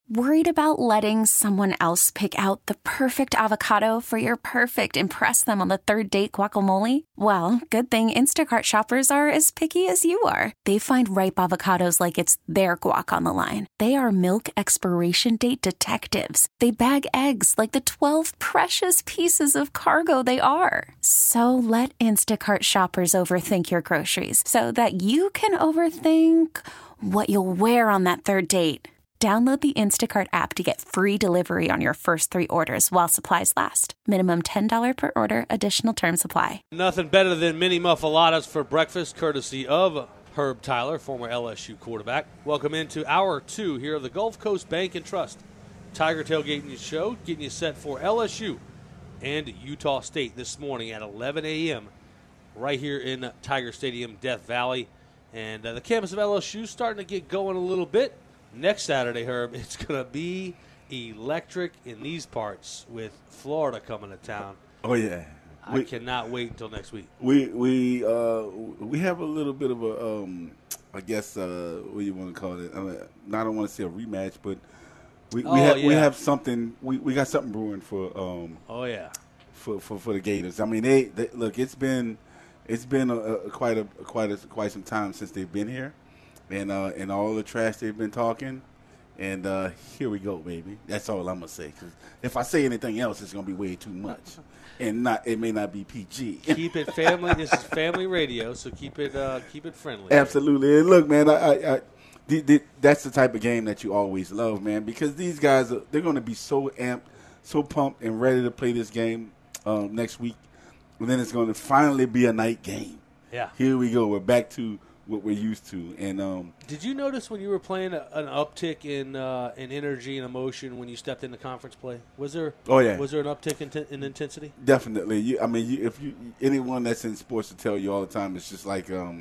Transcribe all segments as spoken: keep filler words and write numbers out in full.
Worried about letting someone else pick out the perfect avocado for your perfect impress them on the third date guacamole? Well, good thing Instacart shoppers are as picky as you are. They find ripe avocados like it's their guac on the line. They are milk expiration date detectives. They bag eggs like the twelve precious pieces of cargo they are. So let Instacart shoppers overthink your groceries so that you can overthink what you'll wear on that third date. Download the Instacart app to get free delivery on your first three orders while supplies last. Minimum ten dollars per order. Additional terms apply. Nothing better than mini muffaladas for breakfast, courtesy of Herb Tyler, former L S U quarterback. Welcome into hour two here of the Gulf Coast Bank and Trust Tiger Tailgating Show, getting you set for L S U and Utah State this morning at eleven a.m. right here in Tiger Stadium, Death Valley. And uh, the campus of L S U starting to get going a little bit. Next Saturday, Herb, it's going to be electric in these parts with Florida coming to town. Oh, yeah. I we, cannot wait until next week. We we uh, we have a little bit of a, um, I guess, uh, what do you want to call it? I, mean, I don't want to say a rematch, but we we, oh, have, yeah. we have something. We, we got something brewing for. Um, oh yeah. For, for for the Gators. I mean, they, they look. It's been it's been a, a quite a quite a quite some time since they've been here. And uh, and all the trash they've been talking, and uh, here we go, baby. That's all I'm gonna say. Cause if I say anything else, it's gonna be way too much, and not it may not be P G. Keep it family. This is family radio, so keep it uh, keep it friendly. Absolutely. And look, man, I, I, I the, the, that's the type of game that you always love, man, because these guys are, they're gonna be so amped, so pumped, and ready to play this game um, next week. And then it's gonna finally be a night game. Yeah. Here we go. We're back to what we're used to. And um, did you notice when you were playing a, an uptick in uh, in energy and emotion when you stepped into conference play? Was there? Oh yeah. Was there an uptick in, t- in intensity? Definitely. You, I mean, you, if you anyone that's in sports to tell you all the time, it's just like um,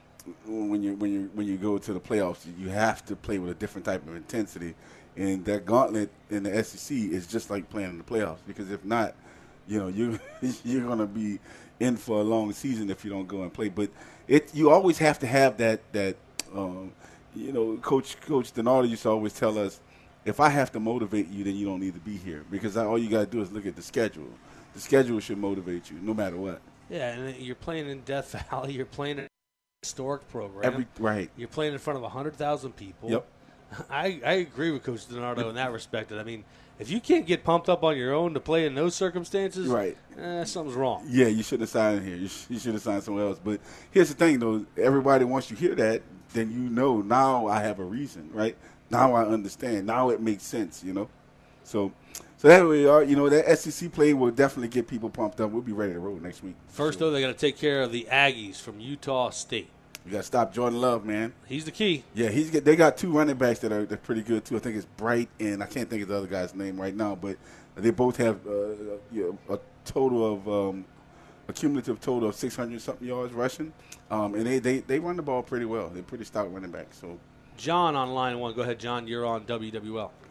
when you when you when you go to the playoffs, you have to play with a different type of intensity. And that gauntlet in the S E C is just like playing in the playoffs, because if not, you know, you you're gonna be in for a long season if you don't go and play. But it you always have to have that that um, you know, Coach Coach Donato used to always tell us, if I have to motivate you, then you don't need to be here, because all you got to do is look at the schedule. The schedule should motivate you no matter what. Yeah, and you're playing in Death Valley. You're playing in a historic program. Every, right. You're playing in front of one hundred thousand people. Yep. I, I agree with Coach Donato in that respect. I mean, if you can't get pumped up on your own to play in those circumstances, right, eh, something's wrong. Yeah, you shouldn't have signed here. You, sh- you should have signed somewhere else. But here's the thing, though. Everybody, once you hear that, then you know, now I have a reason, right? Now I understand. Now it makes sense, you know? So so that we are. You know, that S E C play will definitely get people pumped up. We'll be ready to roll next week. First, so. though, they got to take care of the Aggies from Utah State. You got to stop Jordan Love, man. He's the key. Yeah, he's get, they got two running backs that are they're pretty good, too. I think it's Bright, and I can't think of the other guy's name right now, but they both have uh, you know, a total of um, a cumulative total of six hundred something yards rushing, um, and they, they, they run the ball pretty well. They're pretty stout running backs. So, John on line one. Go ahead, John. You're on W W L.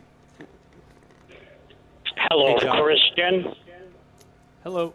Hello, hey, Christian. Hello.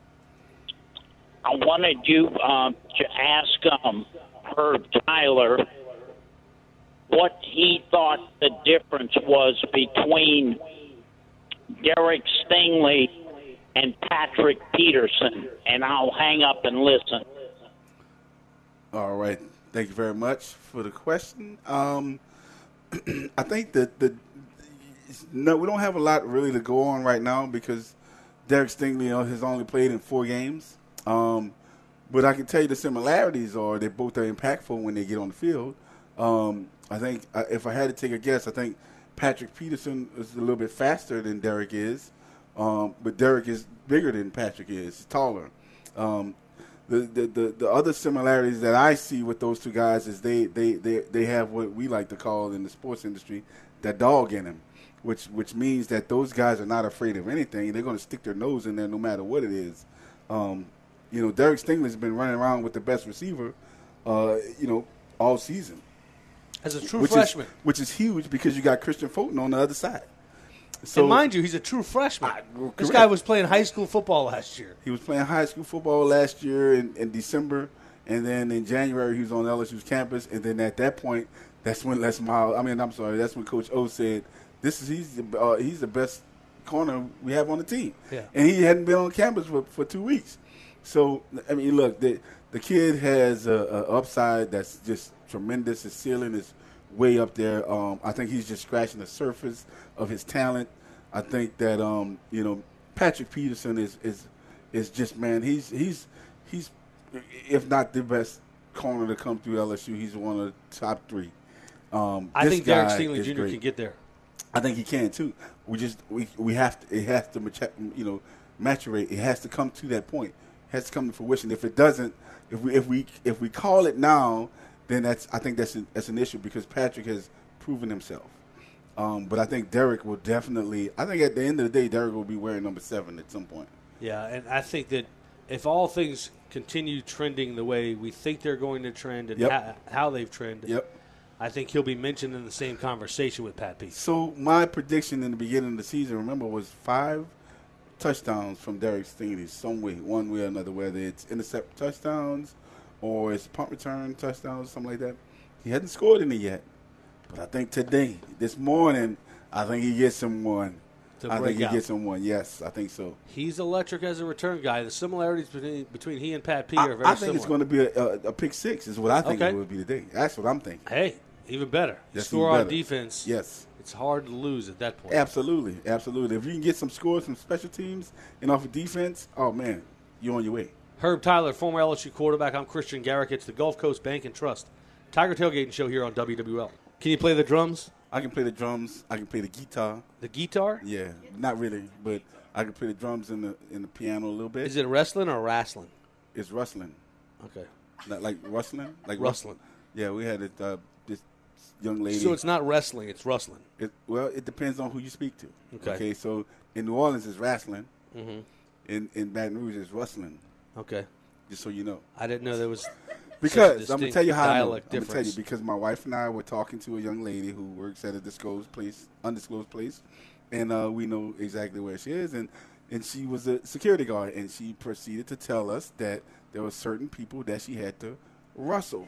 I wanted you uh, to ask um, Herb Tyler what he thought the difference was between Derek Stingley and Patrick Peterson, and I'll hang up and listen. All right. Thank you very much for the question. Um, I think that the no, we don't have a lot really to go on right now, because Derek Stingley, you know, has only played in four games. Um, but I can tell you the similarities are they both are impactful when they get on the field. Um, I think uh, if I had to take a guess, I think Patrick Peterson is a little bit faster than Derek is, um, but Derek is bigger than Patrick is. He's taller. Um, the, the, the, the other similarities that I see with those two guys is they, they, they, they have what we like to call in the sports industry that dog in them, which which means that those guys are not afraid of anything. They're going to stick their nose in there no matter what it is. Um, you know, Derek Stingley's been running around with the best receiver, uh, you know, all season. As a true which freshman. Is, which is huge, because you got Christian Fulton on the other side. So, and mind you, he's a true freshman. I, well, this guy was playing high school football last year. He was playing high school football last year in, in December, and then in January he was on L S U's campus, and then at that point, that's when Les Miles – I mean, I'm sorry, that's when Coach O said this is he's the, uh, he's the best corner we have on the team. Yeah. And he hadn't been on campus for, for two weeks. So, I mean, look, the, the kid has a, a upside that's just tremendous. His ceiling is way up there. Um, I think he's just scratching the surface of his talent. I think that, um, you know, Patrick Peterson is, is is just, man, he's, he's, he's, if not the best corner to come through L S U, he's one of the top three. Um, I think Derek guy Stingley is Junior great. can get there. I think he can too. We just we we have to it has to mature, you know maturate. It has to come to that point. It has to come to fruition. If it doesn't, if we if we if we call it now, then that's I think that's an, that's an issue because Patrick has proven himself. Um, but I think Derek will definitely. I think at the end of the day, Derek will be wearing number seven at some point. Yeah, and I think that if all things continue trending the way we think they're going to trend and Yep. ha- how they've trended, Yep. I think he'll be mentioned in the same conversation with Pat Pete. So my prediction in the beginning of the season, remember, was five touchdowns from Derek Stingley, some way, one way or another, whether it's intercept touchdowns or it's punt return touchdowns, something like that. He hasn't scored any yet, but I think today, this morning, I think he gets him one. To I break think he out. gets him one. Yes, I think so. He's electric as a return guy. The similarities between between he and Pat Pete I, are very I think similar. it's going to be a, a, a pick six. Is what I think Okay. it would be today. That's what I'm thinking. Hey, even better. You Yes, score even on better. defense. Yes. It's hard to lose at that point. Absolutely, absolutely. If you can get some scores from special teams and off of defense, oh man, you're on your way. Herb Tyler, former L S U quarterback. I'm Christian Garrick. It's the Gulf Coast Bank and Trust Tiger Tailgating Show here on W W L. Can you play the drums? I can play the drums. I can play the guitar. The guitar? Yeah, not really, but I can play the drums and the and the piano a little bit. Is it wrestling or wrestling? It's rustling, Okay. not like rustling, like Rustling. Yeah, we had it, uh, this young lady. So it's not wrestling, it's rustling. It, well, it depends on who you speak to. Okay. Okay. So in New Orleans, it's wrestling. Mm-hmm. In in Baton Rouge, it's rustling. Okay. Just so you know. I didn't know there was Because such a I'm gonna distinct tell you how I know. I'm dialect gonna tell you difference. because my wife and I were talking to a young lady who works at a disclosed place, undisclosed place, and uh, we know exactly where she is, and and she was a security guard, and she proceeded to tell us that there were certain people that she had to rustle,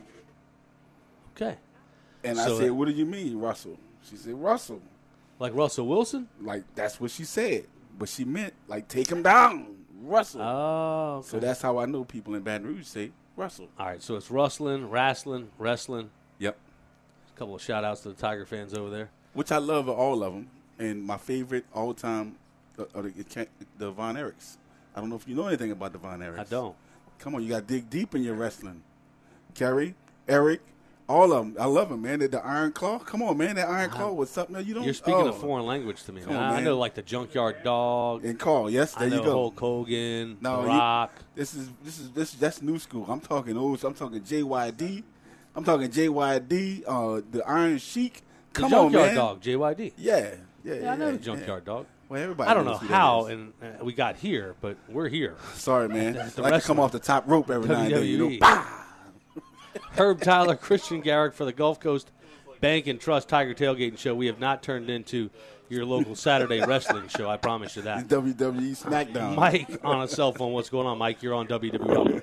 Okay. and So I said, that- "What do you mean rustle?" She said, "Rustle." Like Russell Wilson? Like that's what she said, but she meant like take him down, rustle. Oh, okay. So that's how I know people in Baton Rouge say rustle. All right, so it's rustling, wrestling, wrestling. Yep. A couple of shout-outs to the Tiger fans over there. Which I love all of them. And my favorite all time uh, are the, the Von Erichs. I don't know if you know anything about the Von Erichs. I don't. Come on, you got to dig deep in your wrestling. Kerry, Eric, all of them. I love them, man. The, the Iron Claw. Come on, man. That Iron Claw was something that you don't. You're speaking oh. a foreign language to me. Come man. on, I man. know like the Junkyard Dog. And Call, yes, there I know you go. Hulk Hogan, No, The you- Rock. This is this is this that's new school. I'm talking old. I'm talking J Y D. I'm talking J Y D. Uh, the Iron Sheik. The Come on, Junkyard man. Dog, J Y D. Yeah, yeah, Yeah, I know yeah, the Junkyard Dog. Well, everybody. I don't knows know who that how is. and uh, we got here, but we're here. Sorry, man. At the I like to come wrestling. off the top rope every now and then. You know, W W E. Herb Tyler, Christian Garrick for the Gulf Coast Bank and Trust Tiger Tailgating Show. We have not turned into your local Saturday wrestling show. I promise you that. W W E SmackDown. Mike on a cell phone. What's going on, Mike? You're on W W L.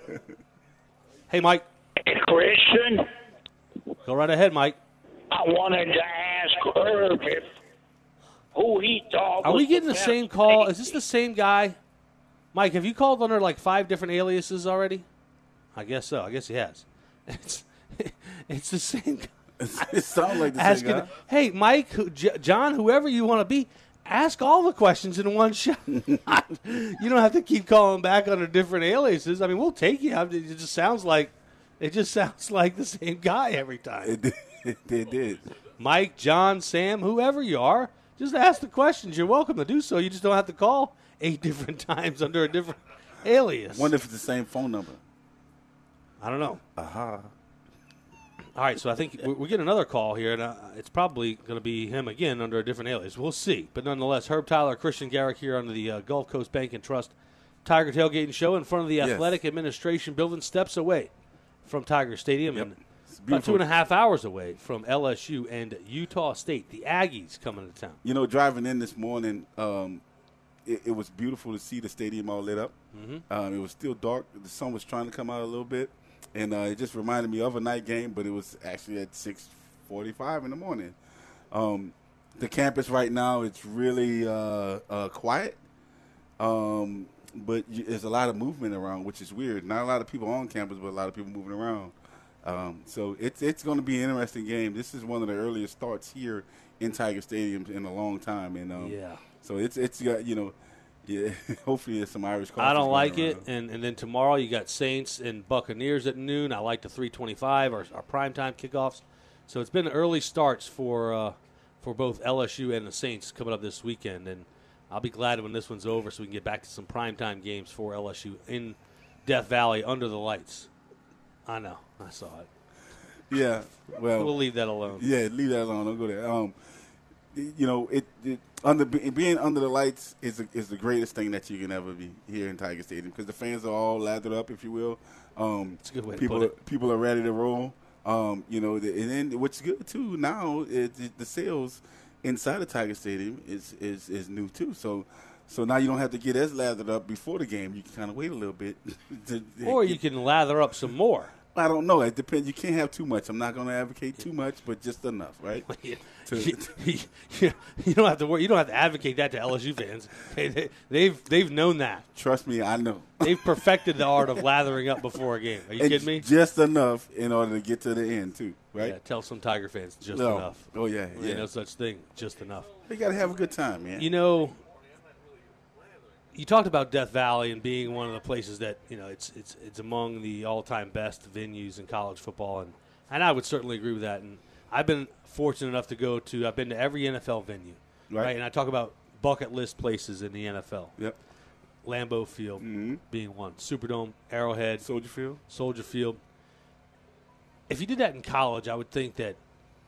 Hey, Mike. Christian, Go right ahead, Mike. I wanted to ask Herb if who he thought Are was we getting the best same call? safety. Is this the same guy? Mike, have you called under like five different aliases already? I guess so. I guess he has. It's it's the same guy. It sounds like the Asking, same guy. hey, Mike, who- J- John, whoever you want to be, ask all the questions in one shot. You don't have to keep calling back under different aliases. I mean, we'll take you. It just sounds like it just sounds like the same guy every time. It did. It did. It did. Mike, John, Sam, whoever you are, just ask the questions. You're welcome to do so. You just don't have to call eight different times under a different alias. Wonder if it's the same phone number. I don't know. Aha. All right, so I think we we get another call here, and uh, it's probably going to be him again under a different alias. We'll see. But nonetheless, Herb Tyler, Christian Garrick here under the uh, Gulf Coast Bank and Trust Tiger Tailgating Show in front of the Yes. Athletic Administration Building, steps away from Tiger Stadium Yep. and It's about beautiful. two and a half hours away from L S U and Utah State. The Aggies coming to town. You know, driving in this morning, um, it, it was beautiful to see the stadium all lit up. Mm-hmm. Um, it was still dark. The sun was trying to come out a little bit. And uh, it just reminded me of a night game, but it was actually at six forty-five in the morning. Um, the campus right now, it's really uh, uh, quiet. Um, but you, there's a lot of movement around, which is weird. Not a lot of people on campus, but a lot of people moving around. Um, so it's it's going to be an interesting game. This is one of the earliest starts here in Tiger Stadium in a long time, and um, yeah. So it's it's got you know, yeah. Hopefully there's some Irish coffee. I don't like around. it, and and then tomorrow you got Saints and Buccaneers at noon. I like the three twenty-five our our primetime kickoffs. So it's been early starts for uh, for both L S U and the Saints coming up this weekend, and I'll be glad when this one's over so we can get back to some primetime games for L S U in Death Valley under the lights. I know. I saw it. Yeah. Well, we'll leave that alone. Yeah, leave that alone. Don't go there. Um, you know, it, it under being under the lights is a, is the greatest thing that you can ever be here in Tiger Stadium because the fans are all lathered up, if you will. Um, That's a good way people to put it. Are, people are ready to roll. Um, you know, the, and then what's good too now is the sales inside of Tiger Stadium is, is is new too. So. So now you don't have to get as lathered up before the game. You can kind of wait a little bit. to, or you can lather up some more. I don't know. It depends. You can't have too much. I'm not going to advocate too much, but just enough, right? Yeah. To, you, you, you don't have to worry. You don't have to advocate that to L S U fans. They, they, they've they've known that. Trust me, I know. They've perfected the art of lathering up before a game. Are you and kidding me? Just enough in order to get to the end, too, right? Yeah. Tell some Tiger fans just no. enough. Oh yeah, There yeah. ain't no such thing. Just enough. They got to have a good time, man. You know. You talked about Death Valley and being one of the places that, you know, it's it's it's among the all-time best venues in college football, and, and I would certainly agree with that. And I've been fortunate enough to go to, I've been to every N F L venue, right? right? And I talk about bucket list places in the N F L. Yep. Lambeau Field mm-hmm. being one, Superdome, Arrowhead, Soldier Field, Soldier Field. If you did that in college, I would think that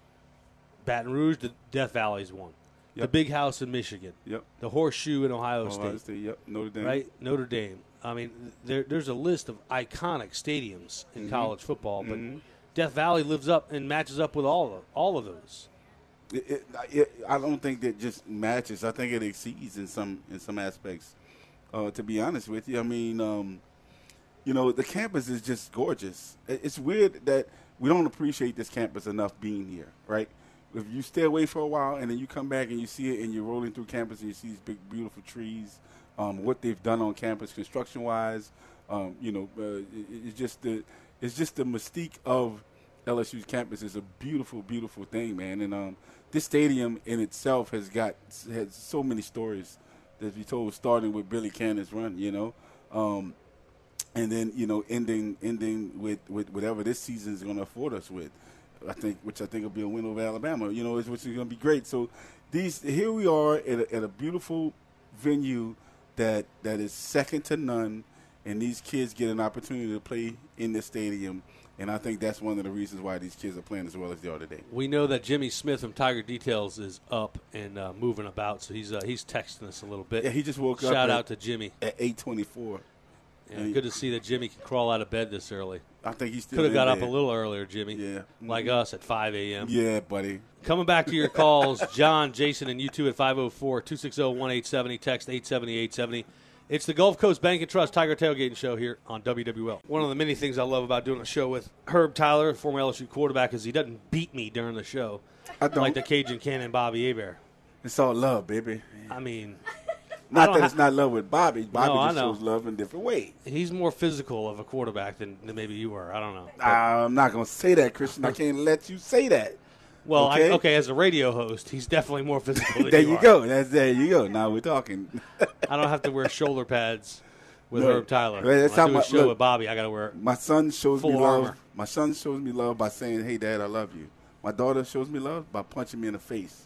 Baton Rouge, the Death Valley is one. Yep. The Big House in Michigan. Yep. The Horseshoe in Ohio, Ohio State. State. Yep. Notre Dame. Right? Notre Dame. I mean, there, there's a list of iconic stadiums in mm-hmm. college football, but mm-hmm. Death Valley lives up and matches up with all of all of those. It, it, it, I don't think that just matches. I think it exceeds in some in some aspects. Uh, to be honest with you, I mean, um, you know, the campus is just gorgeous. It's weird that we don't appreciate this campus enough being here, right? If you stay away for a while and then you come back and you see it and you're rolling through campus and you see these big, beautiful trees, um, what they've done on campus construction-wise, um, you know, uh, it, it's just the it's just the mystique of L S U's campus is a beautiful, beautiful thing, man. And um, this stadium in itself has got has so many stories that we told, starting with Billy Cannon's run, you know, um, and then you know ending ending with, with whatever this season is going to afford us with. I think, which I think will be a win over Alabama, you know, which is going to be great. So these here we are at a, at a beautiful venue that that is second to none, and these kids get an opportunity to play in this stadium, and I think that's one of the reasons why these kids are playing as well as they are today. We know that Jimmy Smith from Tiger Details is up and uh, moving about, so he's uh, he's texting us a little bit. Yeah, he just woke Shout up. Shout out at, to Jimmy at eight twenty-four. Yeah, good to see that Jimmy can crawl out of bed this early. I think he's still could have got there. up a little earlier, Jimmy. Yeah, mm-hmm. Like us at five a.m. Yeah, buddy. Coming back to your calls, John, Jason, and you two at five oh four, two six zero, one eight seven zero. Text eight seventy, eight seventy. It's the Gulf Coast Bank and Trust Tiger Tailgating Show here on W W L. One of the many things I love about doing a show with Herb Tyler, former L S U quarterback, is he doesn't beat me during the show. I don't. Like the Cajun Cannon Bobby Hebert. It's all love, baby. I mean, not I that ha- it's not love with Bobby. Bobby no, just shows love in different ways. He's more physical of a quarterback than, than maybe you were. I don't know. But, I'm not going to say that, Christian. I can't let you say that. Well, okay? I, okay, as a radio host, he's definitely more physical than there you, you are. go. That's, there you go. Now we're talking. I don't have to wear shoulder pads with Look, Herb Tyler. that's when I how do my, a show look, with Bobby, I got to wear My son shows full me love. armor. My son shows me love by saying, "Hey, Dad, I love you." My daughter shows me love by punching me in the face.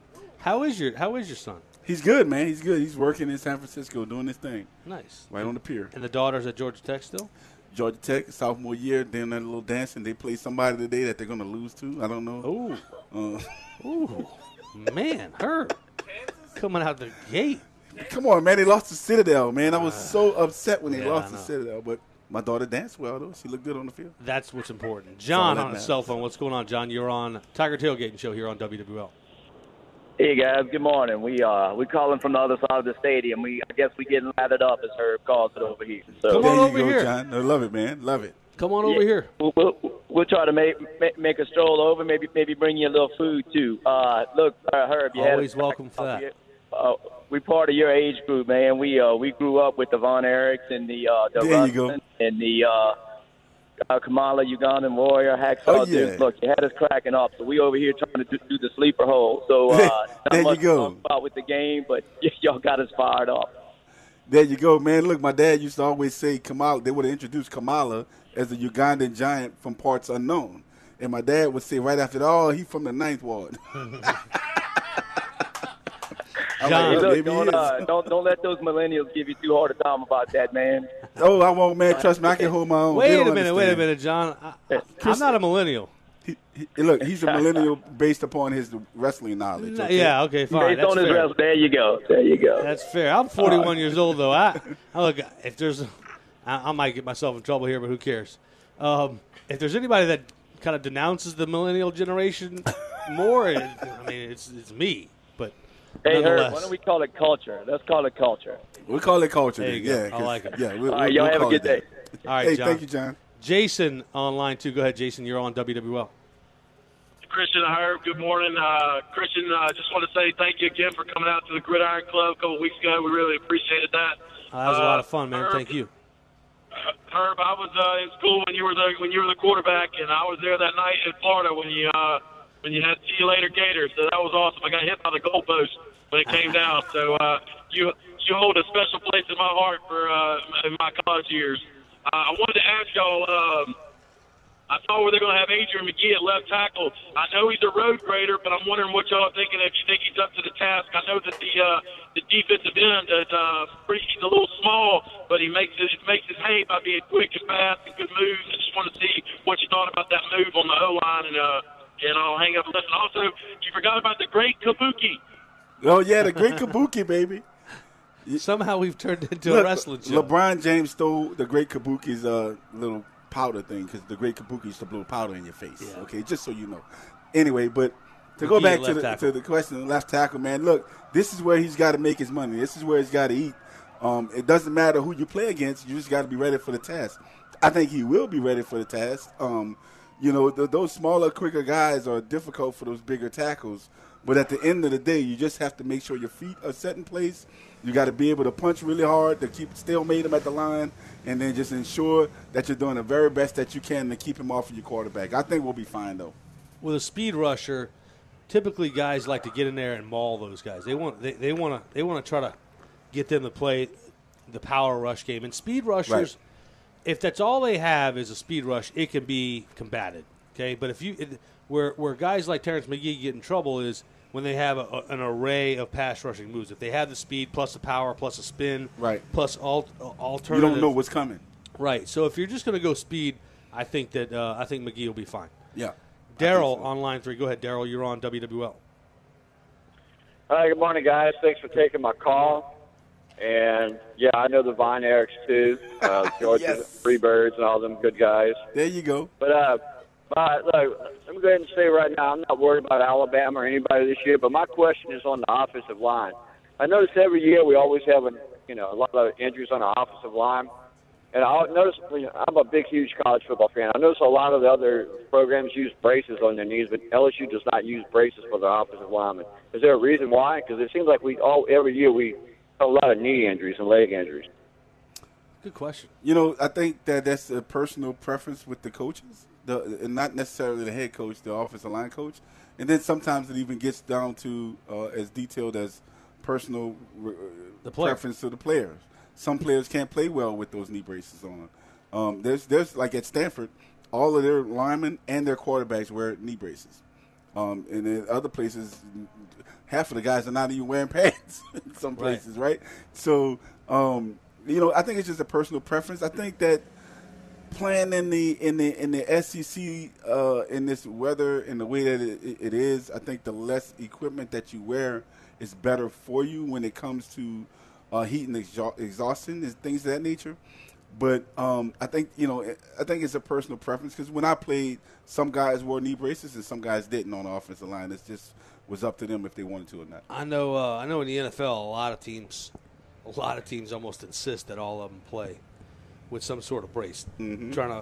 How is your How is your son? He's good, man. He's good. He's working in San Francisco doing his thing. Nice. Right on the pier. And the daughter's at Georgia Tech still? Georgia Tech, sophomore year, doing that little dance, and they play somebody today that they're going to lose to. I don't know. Ooh. Uh, Ooh. Man, Herb. Coming out the gate. Come on, man. They lost to Citadel, man. I was uh, so upset when they yeah, lost to Citadel. But my daughter danced well, though. She looked good on the field. That's what's important. John on his matters. cell phone. What's going on, John? You're on Tiger Tailgating Show here on W W L. Hey guys, good morning. We uh we calling from the other side of the stadium. We I guess we getting lathered up as Herb calls it over here. So Come there on you over go, here. John. I love it, man. Love it. Come on over Yeah, here. We'll, we'll, we'll try to make make, make a stroll over. Maybe maybe bring you a little food too. Uh, look, uh, Herb, you Always had a, welcome for that. Uh, we part of your age group, man. We uh, we grew up with the Von Erichs and the uh, the There you go. Rustin and the uh, uh, Kamala Ugandan Warrior, Hacksaw Oh, yeah. Duke. Look, you had us cracking up, so we over here trying to do, do the sleeper hole. So uh, not There you much go. to talk about with the game, but y'all got us fired up. There you go, man. Look, my dad used to always say Kamala. They would have introduced Kamala as a Ugandan giant from parts unknown. And my dad would say right after that, oh, he from the ninth ward. I'm John, like, Hey, "Well, look, maybe he don't, is." uh, don't don't let those millennials give you too hard a time about that, man. Oh, I won't, man. Trust me, I can hold my own. They Wait a don't minute, wait a understand. minute, John. I, I, I'm not a millennial. He, he, look, he's a millennial based upon his wrestling knowledge. No, Okay? Yeah, okay, fine. Based That's on his fair. wrestling, there you go, there you go. That's fair. I'm forty-one years old, though. I, I look, if there's, I, I might get myself in trouble here, but who cares? Um, if there's anybody that kind of denounces the millennial generation more, it, I mean, it's it's me. But Hey, Herb, nonetheless, why don't we call it culture? Let's call it culture. We call it culture. There then. you go. Yeah, I 'cause- like it. Yeah, we'll, All right, we'll y'all have a call good it day. that. all right, Hey, John. thank you, John. Jason online too. Go ahead, Jason. You're on W W L. Christian Herb, good morning. Uh, Christian, I uh, just want to say thank you again for coming out to the Gridiron Club a couple of weeks ago. We really appreciated that. Uh, that was a Uh, lot of fun, man. Herb, Thank you. Uh, Herb, I was uh, in school when you were the when you were the quarterback, and I was there that night in Florida when you uh, when you had see you later Gators. So that was awesome. I got hit by the goalpost when it came down. So uh, you you hold a special place in my heart for uh, in my college years. Uh, I wanted to ask y'all. Um, I saw where they're going to have Adrian McGee at left tackle. I know he's a road grader, but I'm wondering what y'all are thinking. If you think he's up to the task, I know that the uh, the defensive end is uh, pretty. He's a little small, but he makes it makes his hay by being quick and fast and good moves. I just want to see what you thought about that move on the O line, and uh, and I'll hang up and listen. Also, you forgot about the great Kabuki. Oh yeah, the great Kabuki, baby. Somehow we've turned into Look, a wrestling show. LeBron James stole the great Kabuki's uh, little powder thing because the great Kabuki used to blow powder in your face. Yeah. Okay, just so you know. Anyway, but to go McGee back at to left the, tackle. to the question of left tackle, man, look, this is where he's got to make his money. This is where he's got to eat. Um, it doesn't matter who you play against. You just got to be ready for the task. I think he will be ready for the task. Um, you know, th- those smaller, quicker guys are difficult for those bigger tackles. But at the end of the day, you just have to make sure your feet are set in place. You got to be able to punch really hard to keep stalemate him at the line, and then just ensure that you're doing the very best that you can to keep him off of your quarterback. I think we'll be fine, though. With a speed rusher, typically guys like to get in there and maul those guys. They want they, they want to they want to try to get them to play the power rush game. And speed rushers, Right. if that's all they have is a speed rush, it can be combated. Okay, but if you it, where where guys like Terrence McGee get in trouble is when they have a, a, an array of pass rushing moves. If they have the speed plus the power plus a spin, Right. plus all You alternative, don't know what's coming. right. So if you're just going to go speed, I think that uh, I think McGee will be fine. Yeah. Daryl so. on line three. Go ahead, Daryl. You're on W W L. Hi, good morning, guys. Thanks for taking my call. And, yeah, I know the Von Erichs, too. Uh, Georgia Yes. Freebirds and all them good guys. There you go. But, uh, but look, let me go ahead and say right now, I'm not worried about Alabama or anybody this year, but my question is on the offensive line. I notice every year we always have, a, you know, a lot of injuries on our offensive line. And I notice, you know, I'm a big, huge college football fan. I notice a lot of the other programs use braces on their knees, but L S U does not use braces for their offensive linemen. Is there a reason why? Because it seems like we all every year we have a lot of knee injuries and leg injuries. Good question. You know, I think that that's a personal preference with the coaches, the, and not necessarily the head coach, the offensive line coach. And then sometimes it even gets down to uh, as detailed as personal uh, The player. preference to the players. Some players can't play well with those knee braces on. Um, there's, there's like at Stanford, all of their linemen and their quarterbacks wear knee braces. Um, and in other places, half of the guys are not even wearing pads in some Right. places, right? So, um, you know, I think it's just a personal preference. I think that playing in the in the in the S E C uh, in this weather in the way that it, it is, I think the less equipment that you wear is better for you when it comes to uh, heat and exha- exhaustion and things of that nature. But um, I think you know, I think it's a personal preference because when I played, some guys wore knee braces and some guys didn't on the offensive line. It just was up to them if they wanted to or not. I know. Uh, I know in the N F L, a lot of teams, a lot of teams almost insist that all of them play with some sort of brace, Mhm. trying to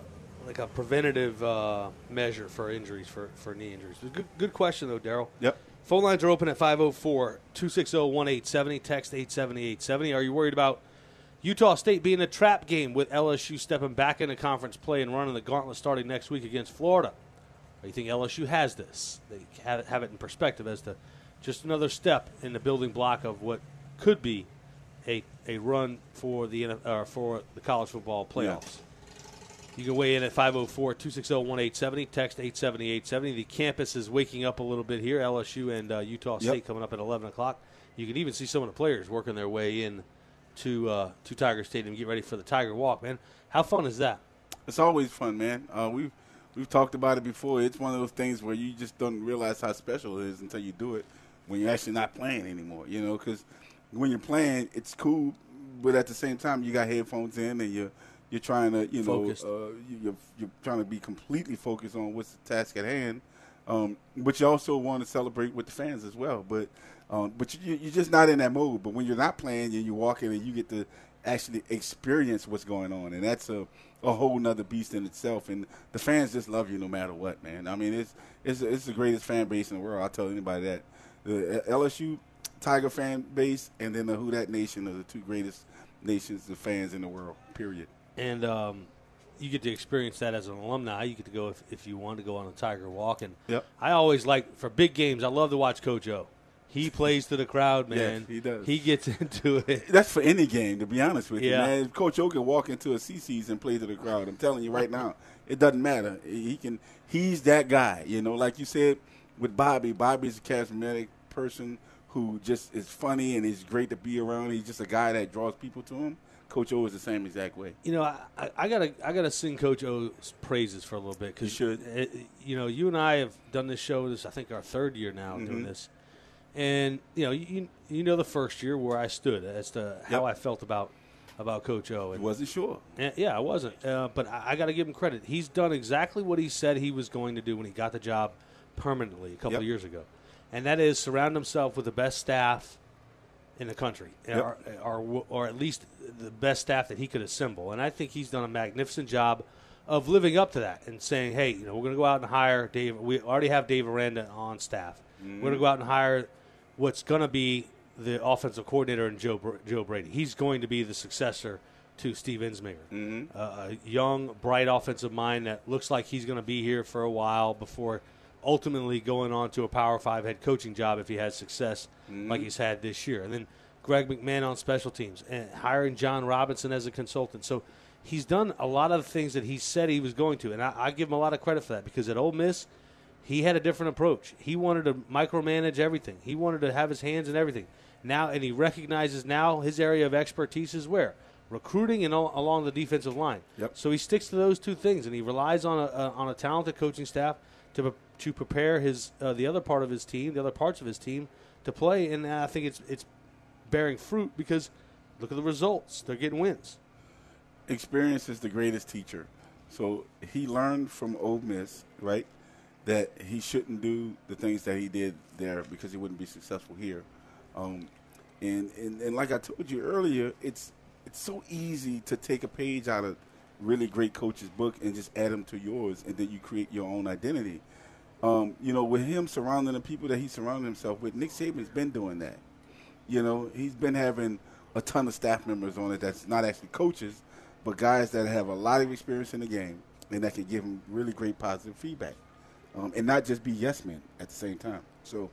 like a preventative uh, measure for injuries, for, for knee injuries. Good, good question, though, Daryl. Yep. Phone lines are open at five oh four, two six zero, one eight seven zero. Text eight seven eight seven zero. Are you worried about Utah State being a trap game with L S U stepping back into conference play and running the gauntlet starting next week against Florida? Or you think L S U has this? They have it, have it in perspective as to just another step in the building block of what could be a a run for the uh, for the college football playoffs. Yeah. You can weigh in at five oh four, two six zero, one eight seven zero. Text eight seven eight seven zero. The campus is waking up a little bit here. L S U and uh, Utah State yep. coming up at eleven o'clock. You can even see some of the players working their way in to uh, to Tiger Stadium, get ready for the Tiger Walk, man. How fun is that? It's always fun, man. Uh, we've we've talked about it before. It's one of those things where you just don't realize how special it is until you do it when you're actually not playing anymore. You know, because when you're playing, it's cool, but at the same time, you got headphones in and you're you're trying to, you know, uh, you're you're trying to be completely focused on what's the task at hand. Um, but you also want to celebrate with the fans as well. But um, but you, you're just not in that mode. But when you're not playing and you walk in and you get to actually experience what's going on, and that's a, a whole nother beast in itself. And the fans just love you no matter what, man. I mean, it's it's it's the greatest fan base in the world. I'll tell anybody that. The L S U Tiger fan base and then the Who Dat Nation are the two greatest nations of fans in the world, period. And um, you get to experience that as an alumni. You get to go if, if you want to go on a Tiger Walk. And yep. I always like, for big games, I love to watch Coach O. He plays to the crowd, man. Yes, he does. He gets into it. That's for any game, to be honest with yeah. you, man. If Coach O can walk into a C C's and play to the crowd, I'm telling you right now, it doesn't matter. He can. He's that guy, you know. Like you said with Bobby, Bobby's a charismatic person who just is funny and is great to be around. He's just a guy that draws people to him. Coach O is the same exact way. You know, I, I, I gotta I gotta sing Coach O's praises for a little bit because you should. It, you know, you and I have done this show. This I think our third year now mm-hmm. doing this, and you know, you you know the first year where I stood as to how yep. I felt about about Coach O. And, you wasn't sure. And, yeah, I wasn't. Uh, but I, I got to give him credit. He's done exactly what he said he was going to do when he got the job permanently a couple yep. of years ago, and that is surround himself with the best staff in the country, yep. or, or, or at least the best staff that he could assemble. And I think he's done a magnificent job of living up to that and saying, hey, you know, we're going to go out and hire Dave. We already have Dave Aranda on staff. Mm-hmm. We're going to go out and hire what's going to be the offensive coordinator in Joe, Joe Brady. He's going to be the successor to Steve Ensminger, mm-hmm. uh, a young, bright offensive mind that looks like he's going to be here for a while before ultimately going on to a Power Five head coaching job if he has success mm-hmm. like he's had this year. And then Greg McMahon on special teams and hiring John Robinson as a consultant. So he's done a lot of the things that he said he was going to, and I, I give him a lot of credit for that because at Ole Miss, he had a different approach. He wanted to micromanage everything. He wanted to have his hands in everything. Now, and he recognizes now his area of expertise is where? Recruiting and all, along the defensive line. Yep. So he sticks to those two things, and he relies on a, a on a talented coaching staff to to prepare his uh, the other part of his team, the other parts of his team to play. And I think it's it's bearing fruit because look at the results; they're getting wins. Experience is the greatest teacher. So he learned from Ole Miss, right, that he shouldn't do the things that he did there because he wouldn't be successful here. Um, and, and and like I told you earlier, it's it's so easy to take a page out of really great coach's book and just add them to yours, and then you create your own identity. Um, you know, with him surrounding the people that he surrounded himself with, Nick Saban's been doing that. You know, he's been having a ton of staff members on it that's not actually coaches, but guys that have a lot of experience in the game and that can give him really great positive feedback, um, and not just be yes men at the same time. So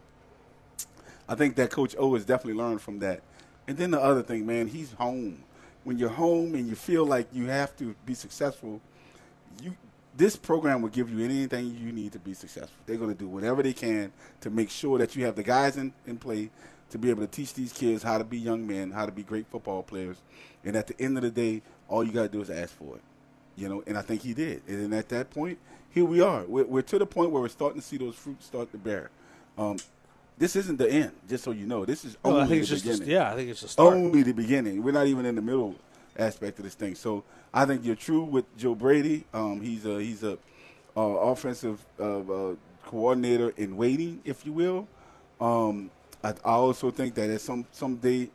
I think that Coach O has definitely learned from that. And then the other thing, man, he's home. When you're home and you feel like you have to be successful, you this program will give you anything you need to be successful. They're going to do whatever they can to make sure that you have the guys in, in play to be able to teach these kids how to be young men, how to be great football players. And at the end of the day, all you got to do is ask for it. You know, and I think he did. And then at that point, here we are. We're, we're to the point where we're starting to see those fruits start to bear. Um, This isn't the end, just so you know. This is only no, I think the it's beginning. Just a, yeah, I think it's a start. Only the beginning. We're not even in the middle aspect of this thing. So I think you're true with Joe Brady. Um, he's a he's a uh, offensive uh, uh, coordinator in waiting, if you will. Um, I, I also think that at some someday,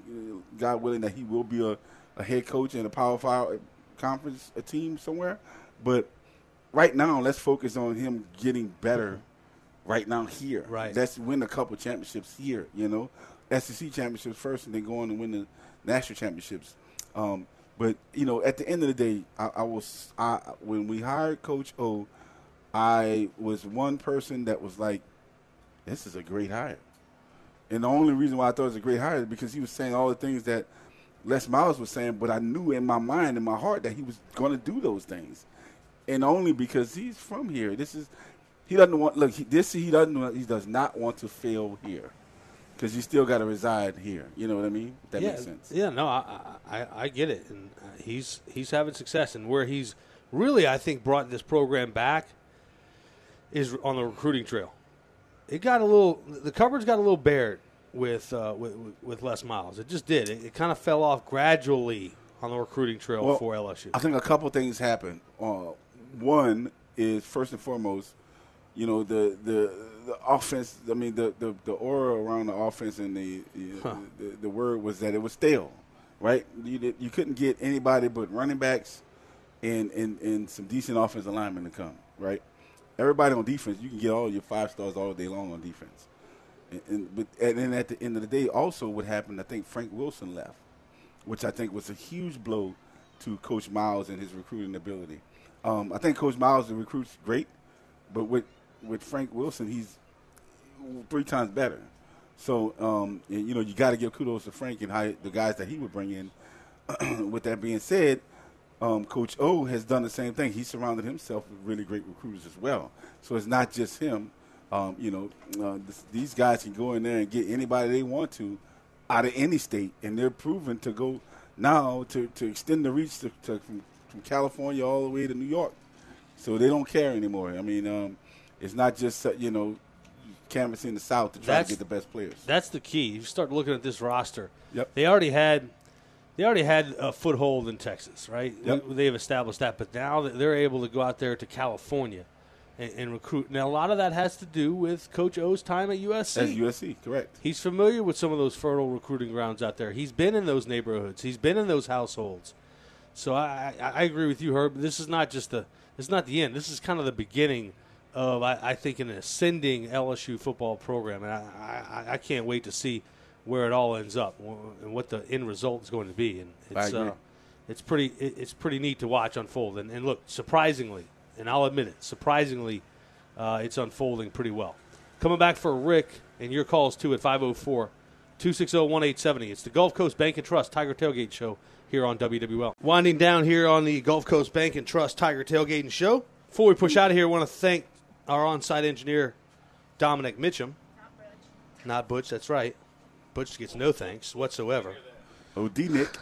God willing, that he will be a, a head coach in a Power Five conference, a team somewhere. But right now, let's focus on him getting better right now here. Right. Let's win a couple championships here, you know. S E C championships first and then go on and win the national championships. Um, but, you know, at the end of the day, I, I was I, when we hired Coach O, I was one person that was like, this is a great hire. And the only reason why I thought it was a great hire is because he was saying all the things that Les Miles was saying, but I knew in my mind, in my heart, that he was going to do those things. And only because he's from here. This is he doesn't want look. He, this he doesn't. Want, he does not want to fail here, because you still got to reside here. You know what I mean? If that yeah, makes sense. Yeah, no, I, I I get it, and uh, he's he's having success, and where he's really, I think, brought this program back is on the recruiting trail. It got a little, the coverage got a little bared with uh, with, with Les Miles. It just did. It, it kind of fell off gradually on the recruiting trail Well, for L S U. I think a couple things happened. Uh, one is, first and foremost, you know, the the, the offense. I mean, the, the, the aura around the offense and the you know, Huh. the, the word was that it was stale, right? You did, you couldn't get anybody but running backs and, and, and some decent offensive linemen to come, right? Everybody on defense, you can get all your five stars all day long on defense. And, and, but, and then at the end of the day, also what happened, I think Frank Wilson left, which I think was a huge blow to Coach Miles and his recruiting ability. Um, I think Coach Miles, the recruit's great, but with with Frank Wilson, he's three times better. So, um, and, you know, you got to give kudos to Frank and how the guys that he would bring in. With that being said, um, Coach O has done the same thing. He surrounded himself with really great recruiters as well. So it's not just him. Um, you know, uh, this, these guys can go in there and get anybody they want to out of any state, and they're proven to go now to, to extend the reach to, to, from, from California all the way to New York. So they don't care anymore. I mean, um, it's not just, uh, you know, canvassing the South to try That's- to get the best players. That's the key. You start looking at this roster. Yep. They already had they already had a foothold in Texas, right? Yep. They've established that, but now that they're able to go out there to California and, and recruit. Now, a lot of that has to do with Coach O's time at U S C. That's U S C, correct. He's familiar with some of those fertile recruiting grounds out there. He's been in those neighborhoods. He's been in those households. So I, I, I agree with you, Herb. This is not just the this is not the end. This is kind of the beginning of, I, I think, an ascending L S U football program, and I, I, I can't wait to see where it all ends up and what the end result is going to be. And I it's agree. uh, it's pretty it, it's pretty neat to watch unfold. And, and look, surprisingly, and I'll admit it, surprisingly, uh, it's unfolding pretty well. Coming back for Rick and your calls too at five oh four, two six zero, one eight seven zero. It's the Gulf Coast Bank and Trust Tiger Tailgate Show here on W W L. Winding down here on the Gulf Coast Bank and Trust Tiger Tailgating Show. Before we push out of here, I want to thank our on-site engineer, Dominic Mitchum. Not Butch. Not Butch, that's right. Butch gets no thanks whatsoever. O D Nick.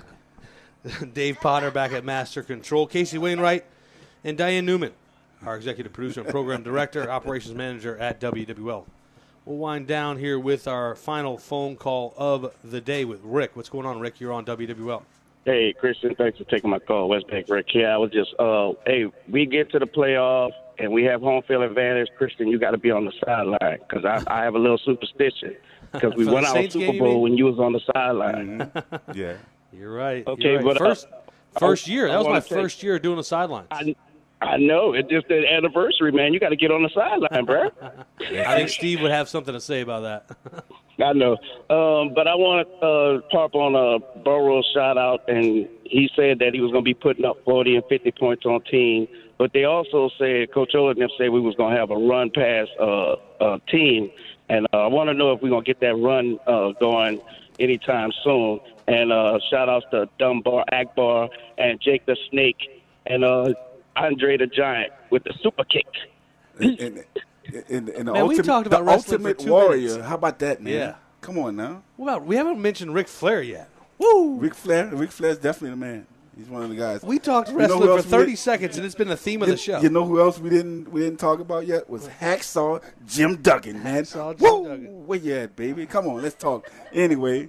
Dave Potter back at Master Control. Casey Wainwright and Diane Newman, our executive producer and program director, operations manager at W W L. We'll wind down here with our final phone call of the day with Rick. What's going on, Rick? You're on W W L. Hey, Christian, thanks for taking my call. West Bank Rick. Yeah, I was just, uh, hey, we get to the playoff and we have home field advantage. Christian, you got to be on the sideline because I, I have a little superstition because we For the won our Saints Super game, you Bowl mean? when you was on the sideline. Mm-hmm. Yeah. You're right. Okay, You're right. but, uh, first, first I- year. I That was my wanna say- first year doing the sidelines. I, I know. It's just the anniversary, man. You got to get on the sideline, bro. I think Steve would have something to say about that. I know. Um, but I want to uh, pop on a Burrow shout out, and he said that he was going to be putting up forty and fifty points on team. But they also said, Coach O and them said we was going to have a run pass uh, uh, team. And uh, I want to know if we're going to get that run uh, going anytime soon. And uh, shout outs to Dunbar, Akbar, and Jake the Snake, and uh, Andre the Giant with the super kick. And, and, and, and the Man, we ultimate, talked about the wrestling for ultimate two warrior. minutes. How about that, man? Yeah. Come on now. What about, we haven't mentioned Ric Flair yet. Woo! Ric Flair. Ric Flair's definitely the man. He's one of the guys. We talked You know who wrestling for else we thirty did- seconds, and it's been the theme of You, the show. you know who else we didn't we didn't talk about yet was Hacksaw Jim Duggan, man. Hacksaw Jim Woo! Duggan. Where you at, baby? Come on, let's talk. Anyway,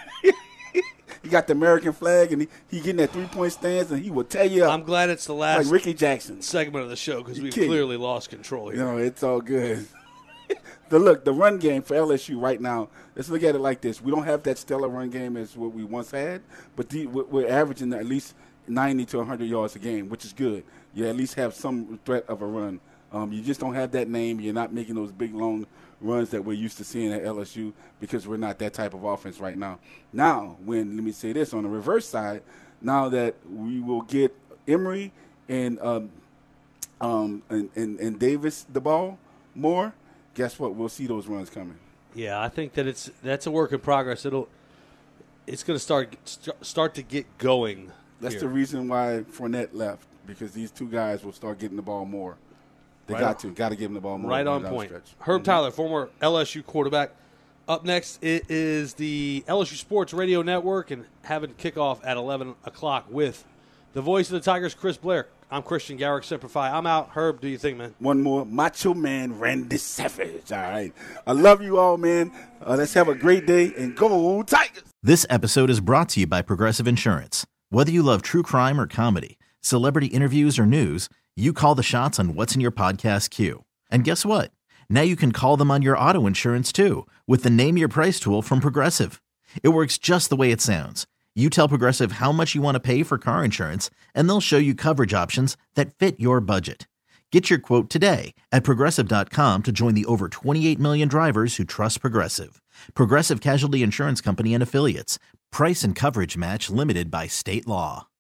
he got the American flag, and he, he getting that three point stance, and he will tear you up I'm glad it's the last like Ricky Jackson. segment of the show because You we've kidding. clearly lost control here. You know, it's all good. the look, the run game for L S U right now. Let's look at it like this: we don't have that stellar run game as what we once had, but the, we're we're averaging at least ninety to one hundred yards a game, which is good. You at least have some threat of a run. Um, you just don't have that name. You're not making those big, long runs that we're used to seeing at L S U because we're not that type of offense right now. Now, when, let me say this, on the reverse side, now that we will get Emory and um, um, and, and, and Davis the ball more, guess what? We'll see those runs coming. Yeah, I think that it's that's a work in progress. It'll it's going to start start to get going. That's here. the reason why Fournette left, because these two guys will start getting the ball more. They right got on. to. Got to give them the ball more. Right on point. Herb mm-hmm. Tyler, former L S U quarterback. Up next, it is the L S U Sports Radio Network, and having kickoff at eleven o'clock with the voice of the Tigers, Chris Blair. I'm Christian Garrick, Semper Fi. I'm out. Herb, do you think, man? One more. Macho Man Randy Savage. All right. I love you all, man. Uh, let's have a great day, and go Tigers. This episode is brought to you by Progressive Insurance. Whether you love true crime or comedy, celebrity interviews or news, you call the shots on what's in your podcast queue. And guess what? Now you can call them on your auto insurance, too, with the Name Your Price tool from Progressive. It works just the way it sounds. You tell Progressive how much you want to pay for car insurance, and they'll show you coverage options that fit your budget. Get your quote today at Progressive dot com to join the over twenty-eight million drivers who trust Progressive. Progressive Casualty Insurance Company and Affiliates. Price and coverage match limited by state law.